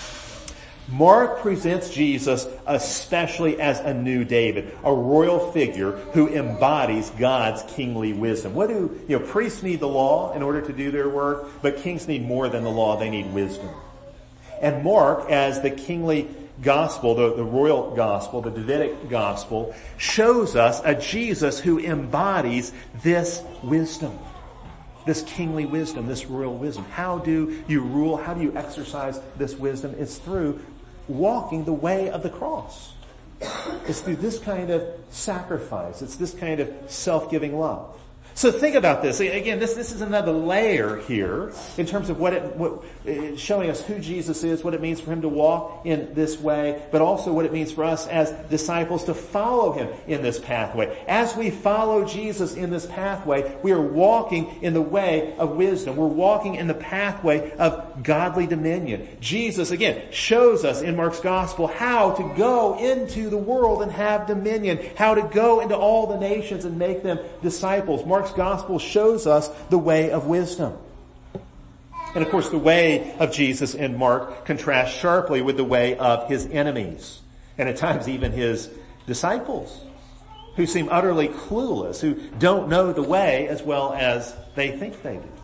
Mark presents Jesus especially as a new David, a royal figure who embodies God's kingly wisdom. What do, you know, priests need the law in order to do their work, but kings need more than the law, they need wisdom. And Mark, as the kingly gospel, the, the royal gospel, the Davidic gospel, shows us a Jesus who embodies this wisdom. This kingly wisdom, this royal wisdom. How do you rule? How do you exercise this wisdom? It's through walking the way of the cross. It's through this kind of sacrifice. It's this kind of self-giving love. So think about this. Again, this, this is another layer here in terms of what it, what, it's showing us who Jesus is, what it means for him to walk in this way, but also what it means for us as disciples to follow him in this pathway. As we follow Jesus in this pathway, we are walking in the way of wisdom. We're walking in the pathway of godly dominion. Jesus, again, shows us in Mark's gospel how to go into the world and have dominion, how to go into all the nations and make them disciples. Mark's gospel shows us the way of wisdom. And of course, the way of Jesus in Mark contrasts sharply with the way of his enemies, and at times even his disciples, who seem utterly clueless, who don't know the way as well as they think they do.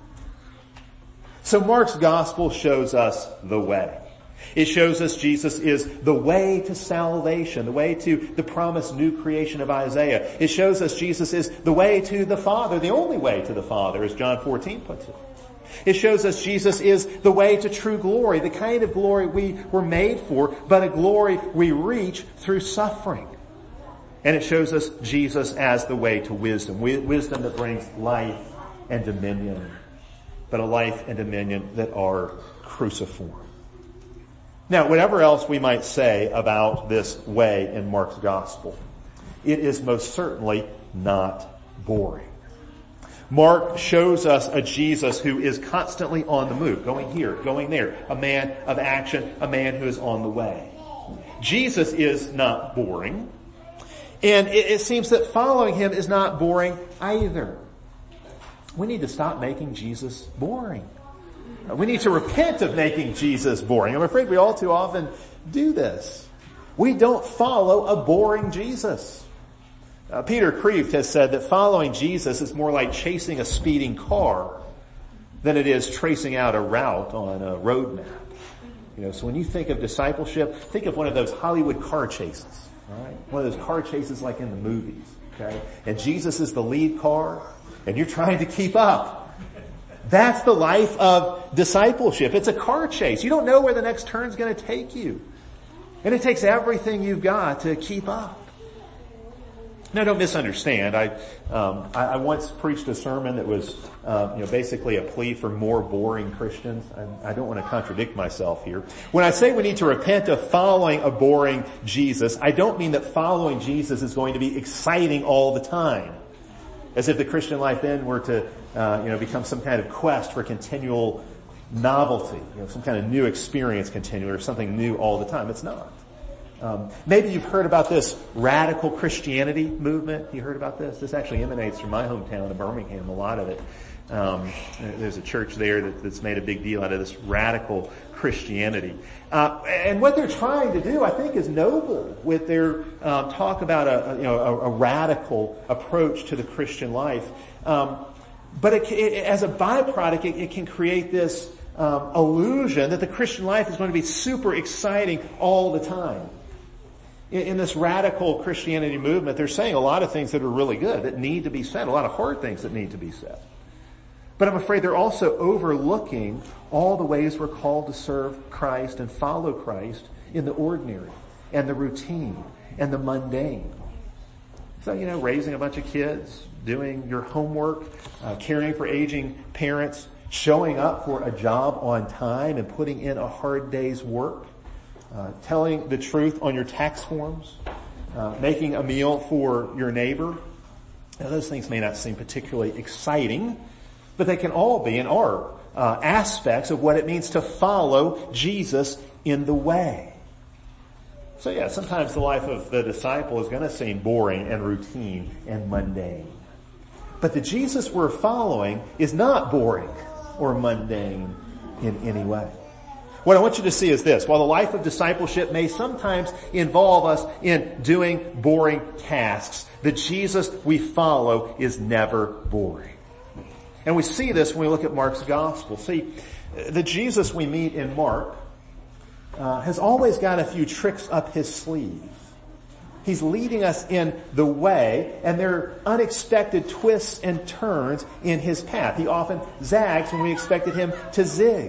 So Mark's gospel shows us the way. It shows us Jesus is the way to salvation, the way to the promised new creation of Isaiah. It shows us Jesus is the way to the Father, the only way to the Father, as John fourteen puts it. It shows us Jesus is the way to true glory, the kind of glory we were made for, but a glory we reach through suffering. And it shows us Jesus as the way to wisdom, wisdom that brings life and dominion, but a life and dominion that are cruciform. Now, whatever else we might say about this way in Mark's gospel, it is most certainly not boring. Mark shows us a Jesus who is constantly on the move, going here, going there, a man of action, a man who is on the way. Jesus is not boring, and it, it seems that following him is not boring either. We need to stop making Jesus boring. We need to repent of making Jesus boring. I'm afraid we all too often do this. We don't follow a boring Jesus. Uh, Peter Kreeft has said that following Jesus is more like chasing a speeding car than it is tracing out a route on a road map. You know, so when you think of discipleship, think of one of those Hollywood car chases. All right, one of those car chases like in the movies. Okay, and Jesus is the lead car, and you're trying to keep up. That's the life of discipleship. It's a car chase. You don't know where the next turn's going to take you. And it takes everything you've got to keep up. Now, don't misunderstand. I, um, I, I once preached a sermon that was, uh, you know, basically a plea for more boring Christians. I, I don't want to contradict myself here. When I say we need to repent of following a boring Jesus, I don't mean that following Jesus is going to be exciting all the time, as if the Christian life then were to, uh, you know, become some kind of quest for continual novelty, you know, some kind of new experience continually, or something new all the time. It's not. Um, maybe you've heard about this radical Christianity movement. You heard about this? This actually emanates from my hometown of Birmingham, a lot of it. Um, there's a church there that, that's made a big deal out of this radical Christianity. Uh, and what they're trying to do, I think, is noble with their uh, talk about a, a, you know, a, a radical approach to the Christian life. Um, but it, it, as a byproduct, it, it can create this um, illusion that the Christian life is going to be super exciting all the time. In this radical Christianity movement, they're saying a lot of things that are really good, that need to be said, a lot of hard things that need to be said. But I'm afraid they're also overlooking all the ways we're called to serve Christ and follow Christ in the ordinary and the routine and the mundane. So, you know, raising a bunch of kids, doing your homework, uh, caring for aging parents, showing up for a job on time and putting in a hard day's work. Uh, telling the truth on your tax forms, uh, making a meal for your neighbor. Now, those things may not seem particularly exciting, but they can all be and are uh, aspects of what it means to follow Jesus in the way. So yeah, sometimes the life of the disciple is going to seem boring and routine and mundane. But the Jesus we're following is not boring or mundane in any way. What I want you to see is this. While the life of discipleship may sometimes involve us in doing boring tasks, the Jesus we follow is never boring. And we see this when we look at Mark's gospel. See, the Jesus we meet in Mark uh, has always got a few tricks up his sleeve. He's leading us in the way, and there are unexpected twists and turns in his path. He often zags when we expected him to zig.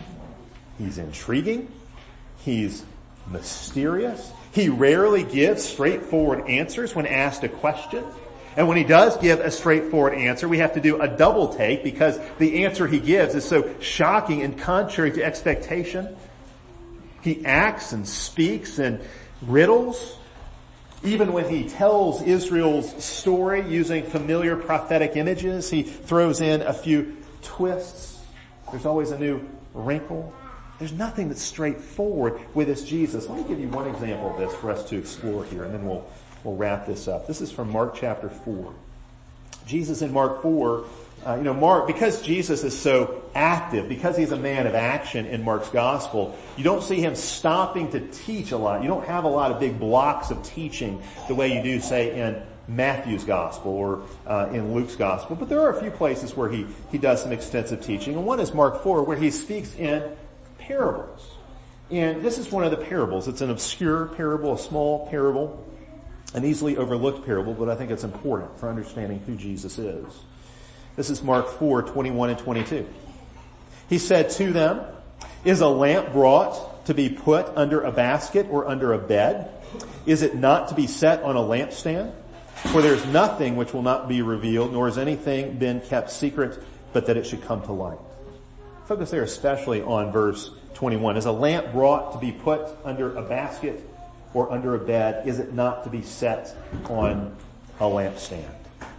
He's intriguing. He's mysterious. He rarely gives straightforward answers when asked a question. And when he does give a straightforward answer, we have to do a double take because the answer he gives is so shocking and contrary to expectation. He acts and speaks in riddles. Even when he tells Israel's story using familiar prophetic images, he throws in a few twists. There's always a new wrinkle. There's nothing that's straightforward with this Jesus. Let me give you one example of this for us to explore here, and then we'll we'll wrap this up. This is from Mark chapter four. Jesus in Mark four, uh, you know, Mark, because Jesus is so active, because he's a man of action in Mark's gospel, you don't see him stopping to teach a lot. You don't have a lot of big blocks of teaching the way you do, say, in Matthew's gospel or uh, in Luke's gospel. But there are a few places where he, he does some extensive teaching. And one is Mark four, where he speaks in parables. And this is one of the parables. It's an obscure parable, a small parable, an easily overlooked parable, but I think it's important for understanding who Jesus is. This is Mark four, twenty-one and twenty-two. He said to them, "Is a lamp brought to be put under a basket or under a bed? Is it not to be set on a lampstand? For there is nothing which will not be revealed, nor has anything been kept secret, but that it should come to light." Focus there especially on verse twenty-one. Is a lamp brought to be put under a basket or under a bed? Is it not to be set on a lampstand?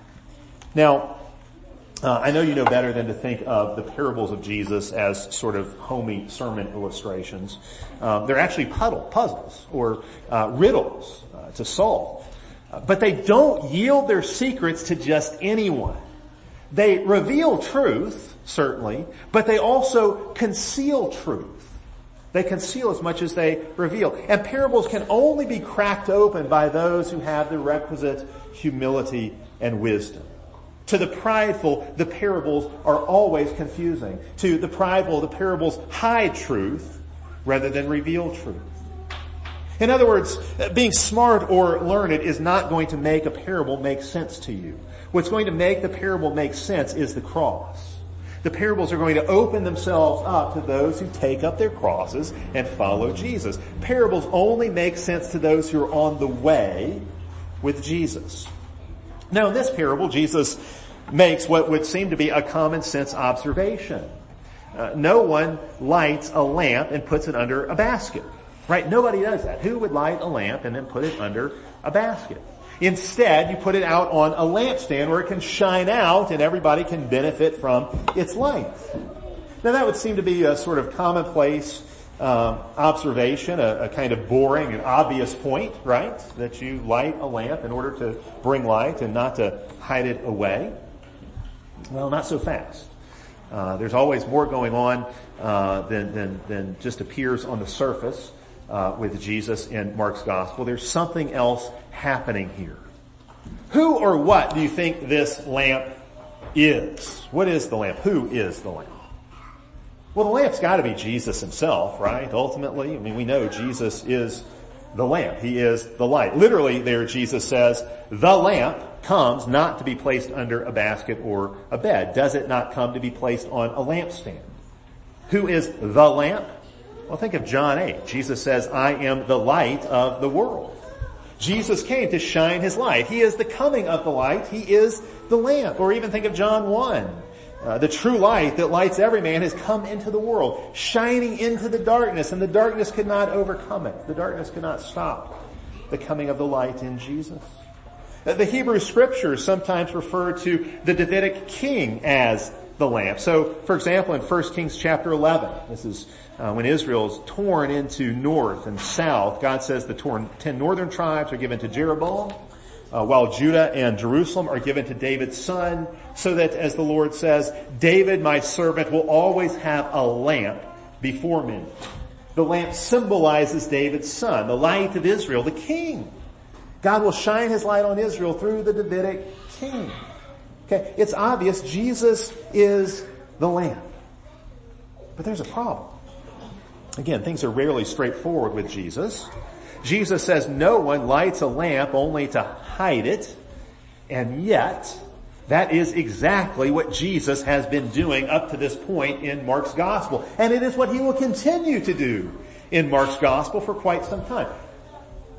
Now, uh, I know you know better than to think of the parables of Jesus as sort of homey sermon illustrations. Um, they're actually puddle, puzzles or uh, riddles uh, to solve. Uh, but they don't yield their secrets to just anyone. They reveal truth, certainly, but they also conceal truth. They conceal as much as they reveal. And parables can only be cracked open by those who have the requisite humility and wisdom. To the prideful, the parables are always confusing. To the prideful, the parables hide truth rather than reveal truth. In other words, being smart or learned is not going to make a parable make sense to you. What's going to make the parable make sense is the cross. The parables are going to open themselves up to those who take up their crosses and follow Jesus. Parables only make sense to those who are on the way with Jesus. Now, in this parable, Jesus makes what would seem to be a common sense observation. Uh, no one lights a lamp and puts it under a basket. Right? Nobody does that. Who would light a lamp and then put it under a basket? Instead, you put it out on a lampstand where it can shine out and everybody can benefit from its light. Now that would seem to be a sort of commonplace um, observation, a, a kind of boring and obvious point, right? That you light a lamp in order to bring light and not to hide it away. Well, not so fast. Uh, there's always more going on uh, than, than, than just appears on the surface. Uh, with Jesus in Mark's gospel. There's something else happening here. Who or what do you think this lamp is? What is the lamp? Who is the lamp? Well, the lamp's got to be Jesus himself, right? Ultimately, I mean, we know Jesus is the lamp. He is the light. Literally there, Jesus says, the lamp comes not to be placed under a basket or a bed. Does it not come to be placed on a lampstand? Who is the lamp? Well, think of John eight. Jesus says, I am the light of the world. Jesus came to shine his light. He is the coming of the light. He is the lamp. Or even think of John one. Uh, the true light that lights every man has come into the world, shining into the darkness, and the darkness could not overcome it. The darkness could not stop the coming of the light in Jesus. Uh, the Hebrew scriptures sometimes refer to the Davidic king as the lamp. So, for example, in First Kings chapter eleven, this is uh, when Israel is torn into north and south. God says the torn, ten northern tribes are given to Jeroboam, uh, while Judah and Jerusalem are given to David's son, so that, as the Lord says, David, my servant, will always have a lamp before me. The lamp symbolizes David's son, the light of Israel, the king. God will shine his light on Israel through the Davidic king. Okay, it's obvious Jesus is the lamp. But there's a problem. Again, things are rarely straightforward with Jesus. Jesus says no one lights a lamp only to hide it, and yet that is exactly what Jesus has been doing up to this point in Mark's gospel. And it is what he will continue to do in Mark's gospel for quite some time.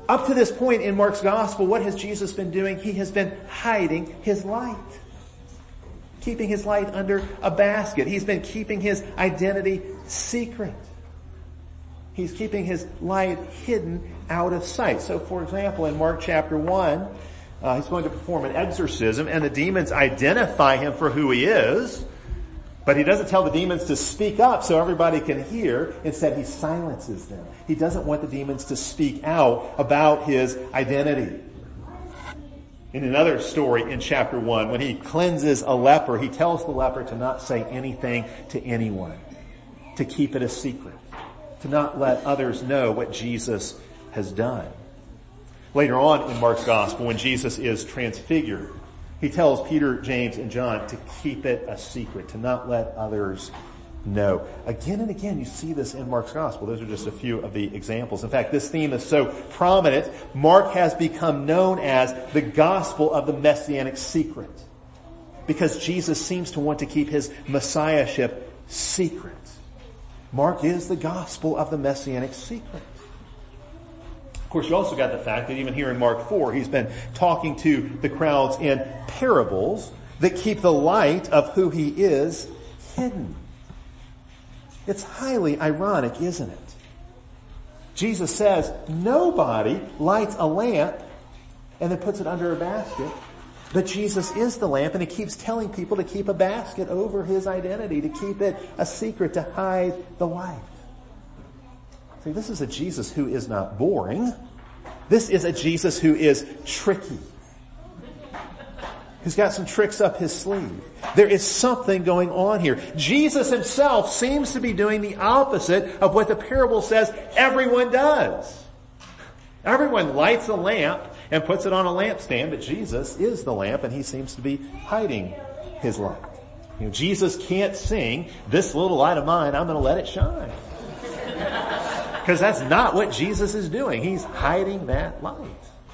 Up to this point in Mark's gospel, what has Jesus been doing? He has been hiding his light. Keeping his light under a basket. He's been keeping his identity secret. He's keeping his light hidden out of sight. So for example, in Mark chapter one, uh, he's going to perform an exorcism and the demons identify him for who he is, but he doesn't tell the demons to speak up so everybody can hear. Instead, he silences them. He doesn't want the demons to speak out about his identity. In another story in chapter one, when he cleanses a leper, he tells the leper to not say anything to anyone, to keep it a secret, to not let others know what Jesus has done. Later on in Mark's gospel, when Jesus is transfigured, he tells Peter, James, and John to keep it a secret, to not let others know. Again and again, you see this in Mark's gospel. Those are just a few of the examples. In fact, this theme is so prominent, Mark has become known as the gospel of the messianic secret, because Jesus seems to want to keep his messiahship secret. Mark is the gospel of the messianic secret. Of course, you also got the fact that even here in Mark four, he's been talking to the crowds in parables that keep the light of who he is hidden. It's highly ironic, isn't it? Jesus says nobody lights a lamp and then puts it under a basket, but Jesus is the lamp, and he keeps telling people to keep a basket over his identity, to keep it a secret, to hide the light. See, this is a Jesus who is not boring. This is a Jesus who is tricky. Who's got some tricks up his sleeve. There is something going on here. Jesus himself seems to be doing the opposite of what the parable says everyone does. Everyone lights a lamp and puts it on a lampstand, but Jesus is the lamp, and he seems to be hiding his light. You know, Jesus can't sing, "This little light of mine, I'm going to let it shine." Because that's not what Jesus is doing. He's hiding that light.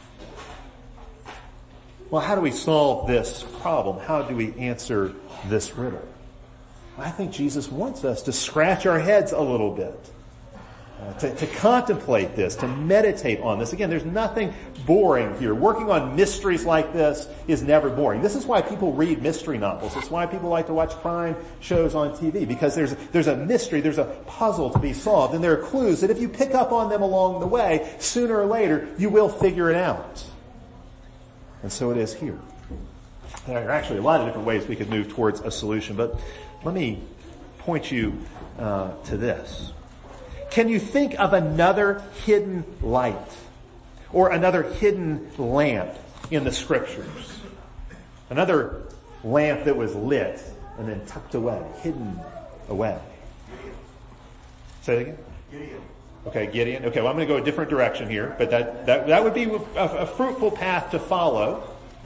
Well, how do we solve this problem? How do we answer this riddle? I think Jesus wants us to scratch our heads a little bit, uh, to, to contemplate this, to meditate on this. Again, there's nothing boring here. Working on mysteries like this is never boring. This is why people read mystery novels. It's why people like to watch crime shows on T V, because there's, there's a mystery, there's a puzzle to be solved, and there are clues that if you pick up on them along the way, sooner or later, you will figure it out. And so it is here. There are actually a lot of different ways we could move towards a solution, but let me point you uh, to this. Can you think of another hidden light or another hidden lamp in the scriptures? Another lamp that was lit and then tucked away, hidden away. Say it again? Gideon. Okay, Gideon. Okay, well, I'm going to go a different direction here, but that, that, that would be a, a fruitful path to follow.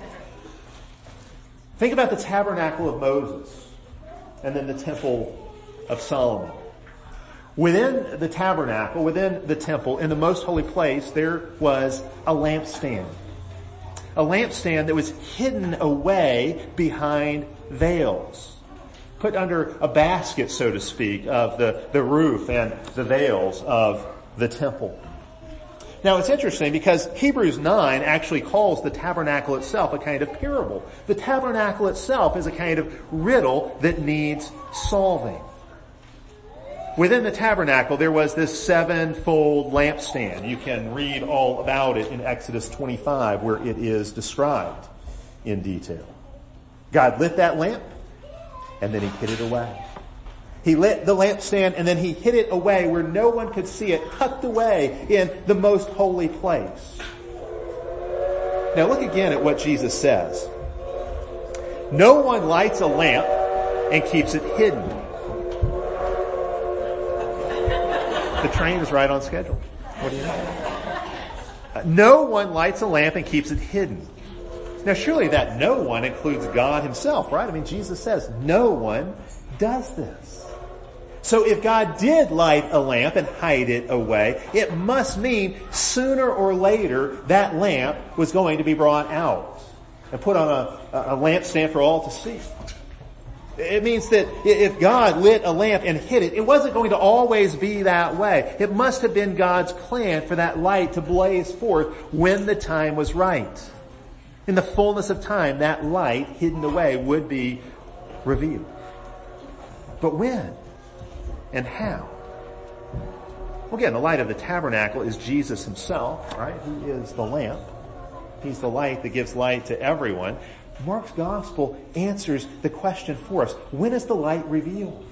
Think about the tabernacle of Moses and then the temple of Solomon. Within the tabernacle, within the temple, in the most holy place, there was a lampstand. A lampstand that was hidden away behind veils. Put under a basket, so to speak, of the, the roof and the veils of the temple. Now it's interesting because Hebrews nine actually calls the tabernacle itself a kind of parable. The tabernacle itself is a kind of riddle that needs solving. Within the tabernacle there was this sevenfold lampstand. You can read all about it in Exodus twenty-five, where it is described in detail. God lit that lamp, and then he hid it away. He lit the lampstand and then he hid it away where no one could see it, tucked away in the most holy place. Now look again at what Jesus says. No one lights a lamp and keeps it hidden. The train is right on schedule. What do you know? No one lights a lamp and keeps it hidden. Now surely that no one includes God himself, right? I mean, Jesus says no one does this. So if God did light a lamp and hide it away, it must mean sooner or later that lamp was going to be brought out and put on a, a lampstand for all to see. It means that if God lit a lamp and hid it, it wasn't going to always be that way. It must have been God's plan for that light to blaze forth when the time was right. In the fullness of time, that light hidden away would be revealed. But when and how? Well, again, the light of the tabernacle is Jesus himself, right? He is the lamp. He's the light that gives light to everyone. Mark's gospel answers the question for us. When is the light revealed?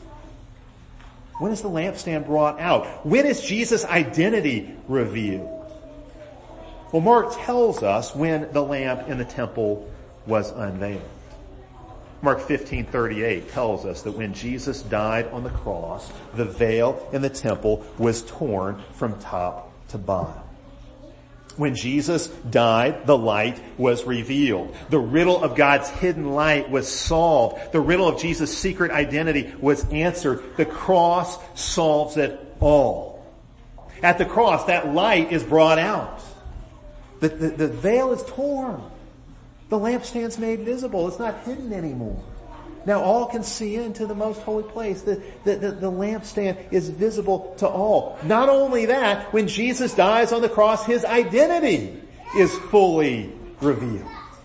When is the lampstand brought out? When is Jesus' identity revealed? Well, Mark tells us when the lamp in the temple was unveiled. Mark fifteen thirty-eight tells us that when Jesus died on the cross, the veil in the temple was torn from top to bottom. When Jesus died, the light was revealed. The riddle of God's hidden light was solved. The riddle of Jesus' secret identity was answered. The cross solves it all. At the cross, that light is brought out. The, the, the veil is torn. The lampstand's made visible. It's not hidden anymore. Now all can see into the most holy place. The, the, the, the lampstand is visible to all. Not only that, when Jesus dies on the cross, his identity is fully revealed.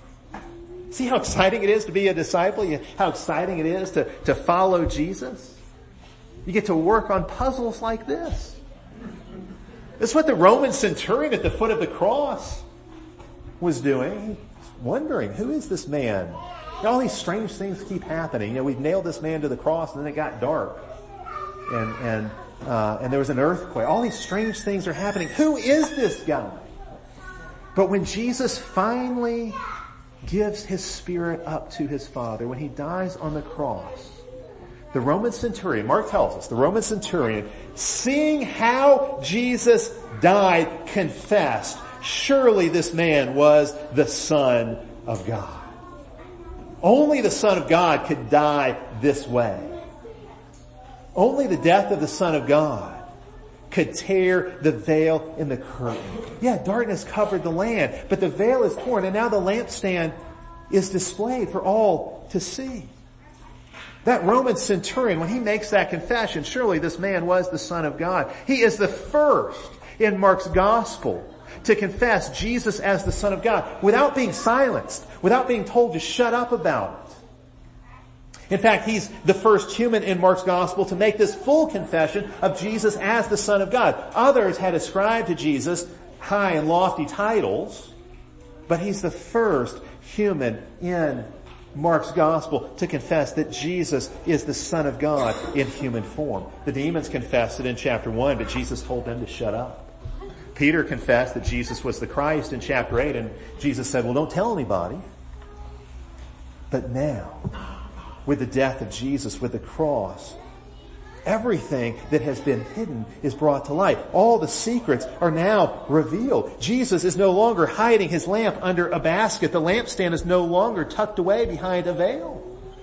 See how exciting it is to be a disciple? How exciting it is to, to follow Jesus? You get to work on puzzles like this. This is what the Roman centurion at the foot of the cross was doing. He's wondering, who is this man? And all these strange things keep happening. You know, we've nailed this man to the cross, and then it got dark, and and uh, and there was an earthquake. All these strange things are happening. Who is this guy? But when Jesus finally gives his spirit up to his Father, when he dies on the cross, the Roman centurion, Mark tells us, the Roman centurion, seeing how Jesus died, confessed, surely this man was the Son of God. Only the Son of God could die this way. Only the death of the Son of God could tear the veil in the curtain. Yeah, darkness covered the land, but the veil is torn, and now the lampstand is displayed for all to see. That Roman centurion, when he makes that confession, surely this man was the Son of God. He is the first in Mark's gospel to confess Jesus as the Son of God without being silenced, without being told to shut up about it. In fact, he's the first human in Mark's gospel to make this full confession of Jesus as the Son of God. Others had ascribed to Jesus high and lofty titles, but he's the first human in Mark's gospel to confess that Jesus is the Son of God in human form. The demons confessed it in chapter one, but Jesus told them to shut up. Peter confessed that Jesus was the Christ in chapter eight, and Jesus said, well, don't tell anybody. But now, with the death of Jesus, with the cross, everything that has been hidden is brought to light. All the secrets are now revealed. Jesus is no longer hiding his lamp under a basket. The lampstand is no longer tucked away behind a veil.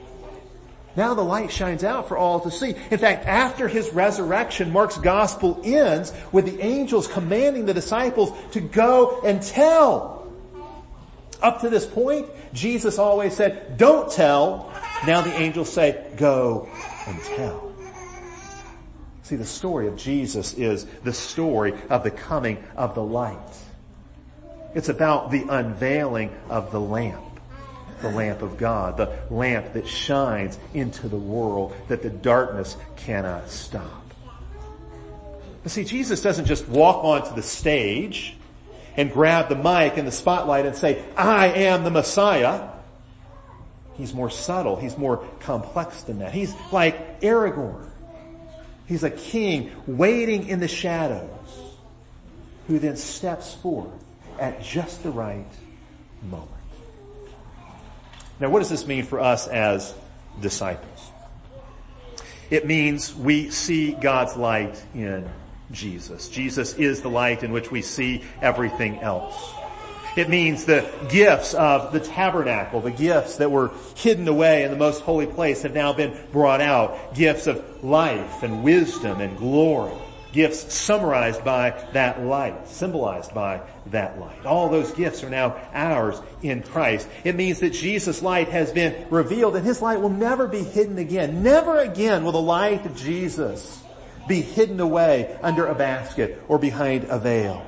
Now the light shines out for all to see. In fact, after his resurrection, Mark's gospel ends with the angels commanding the disciples to go and tell. Up to this point, Jesus always said, don't tell. Now the angels say, go and tell. See, the story of Jesus is the story of the coming of the light. It's about the unveiling of the lamp. The lamp of God, the lamp that shines into the world that the darkness cannot stop. But see, Jesus doesn't just walk onto the stage and grab the mic and the spotlight and say, I am the Messiah. He's more subtle. He's more complex than that. He's like Aragorn. He's a king waiting in the shadows who then steps forth at just the right moment. Now, what does this mean for us as disciples? It means we see God's light in Jesus. Jesus is the light in which we see everything else. It means the gifts of the tabernacle, the gifts that were hidden away in the most holy place have now been brought out. Gifts of life and wisdom and glory. Gifts summarized by that light, symbolized by that light. All those gifts are now ours in Christ. It means that Jesus' light has been revealed and his light will never be hidden again. Never again will the light of Jesus be hidden away under a basket or behind a veil.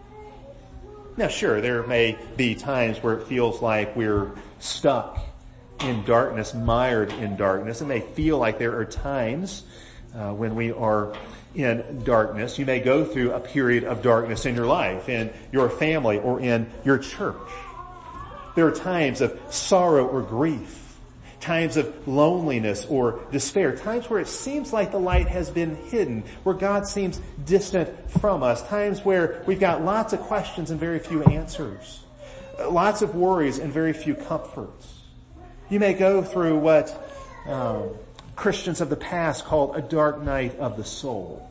Now sure, there may be times where it feels like we're stuck in darkness, mired in darkness. It may feel like there are times uh, when we are in darkness. You may go through a period of darkness in your life, in your family, or in your church. There are times of sorrow or grief, times of loneliness or despair, times where it seems like the light has been hidden, where God seems distant from us, times where we've got lots of questions and very few answers, lots of worries and very few comforts. You may go through what um, Christians of the past called a dark night of the soul.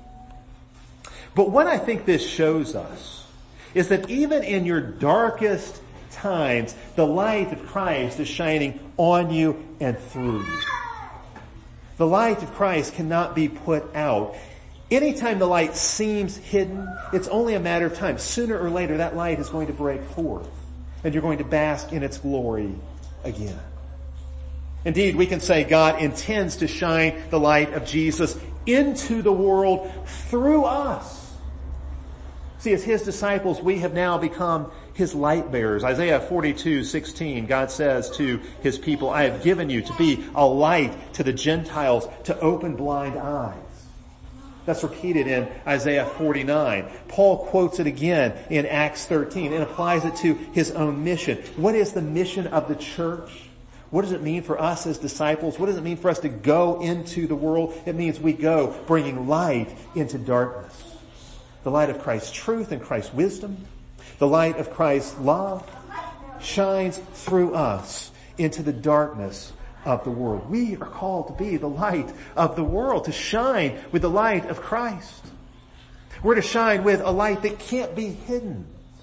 But what I think this shows us is that even in your darkest times, the light of Christ is shining on you and through you. The light of Christ cannot be put out. Anytime the light seems hidden, it's only a matter of time. Sooner or later, that light is going to break forth, and you're going to bask in its glory again. Indeed, we can say God intends to shine the light of Jesus into the world through us. See, as his disciples, we have now become his light bearers. Isaiah forty-two sixteen, God says to his people, I have given you to be a light to the Gentiles, to open blind eyes. That's repeated in Isaiah forty-nine. Paul quotes it again in Acts thirteen and applies it to his own mission. What is the mission of the church? What does it mean for us as disciples? What does it mean for us to go into the world? It means we go bringing light into darkness. The light of Christ's truth and Christ's wisdom, the light of Christ's love shines through us into the darkness of the world. We are called to be the light of the world, to shine with the light of Christ. We're to shine with a light that can't be hidden.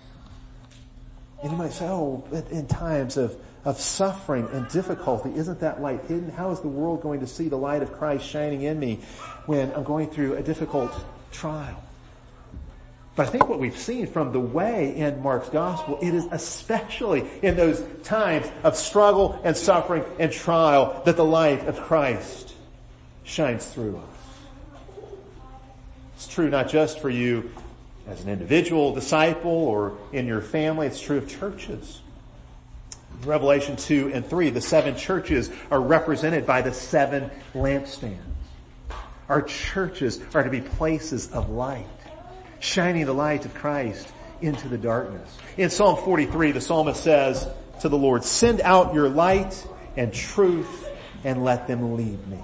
And you might say, oh, in times of of suffering and difficulty, isn't that light hidden? How is the world going to see the light of Christ shining in me when I'm going through a difficult trial? But I think what we've seen from the way in Mark's gospel, it is especially in those times of struggle and suffering and trial that the light of Christ shines through us. It's true not just for you as an individual disciple or in your family, it's true of churches. Revelation two and three, the seven churches are represented by the seven lampstands. Our churches are to be places of light, shining the light of Christ into the darkness. In Psalm forty-three, the psalmist says to the Lord, send out your light and truth and let them lead me.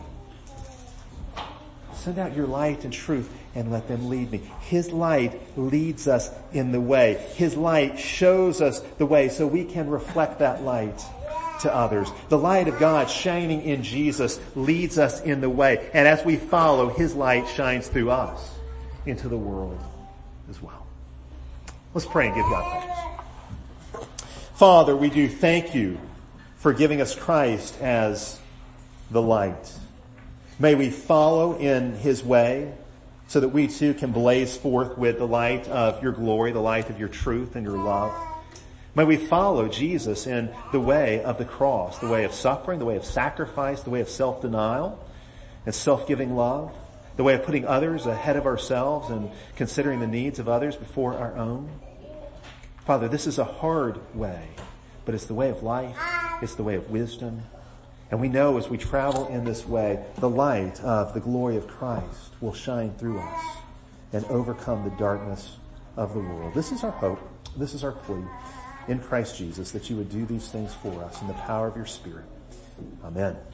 Send out your light and truth and let them lead me. His light leads us in the way. His light shows us the way so we can reflect that light to others. The light of God shining in Jesus leads us in the way. And as we follow, his light shines through us into the world as well. Let's pray and give God thanks. Father, we do thank you for giving us Christ as the light. May we follow in his way so that we too can blaze forth with the light of your glory, the light of your truth and your love. May we follow Jesus in the way of the cross, the way of suffering, the way of sacrifice, the way of self-denial and self-giving love, the way of putting others ahead of ourselves and considering the needs of others before our own. Father, this is a hard way, but it's the way of life. It's the way of wisdom. And we know as we travel in this way, the light of the glory of Christ will shine through us and overcome the darkness of the world. This is our hope. This is our plea in Christ Jesus, that you would do these things for us in the power of your Spirit. Amen.